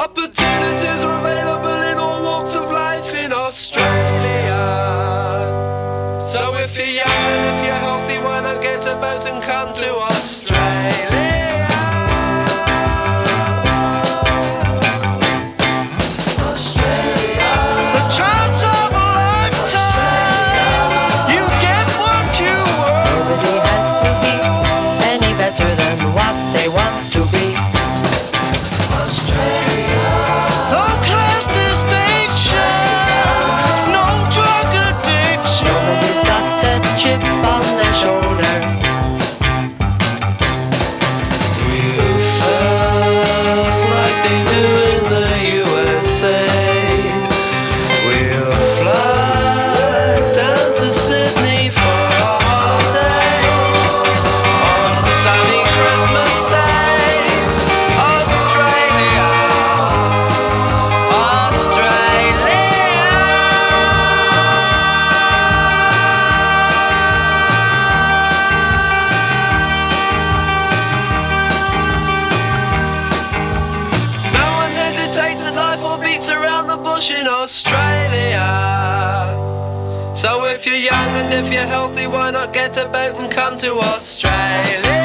Opportunities are available in all walks of life in Australia. So if you're young and if you're healthy, why not get a boat and come to Australia? The chance of a lifetime. You get what you want. Nobody has to be any better than what they want to be. No class distinction, no drug addiction. Nobody's got a chip on their shoulder. We'll surf like they do in the USA. We'll fly down to Sydney for a holiday on a sunny Christmas day. Australia, Australia. No one hesitates that life or beats around the bush in Australia. So if you're young and if you're healthy, why not get a boat and come to Australia?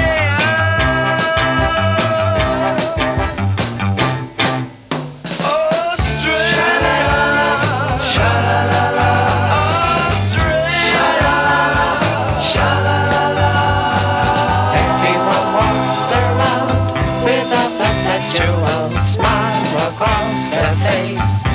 Everyone walks around with a perpetual smile across their face.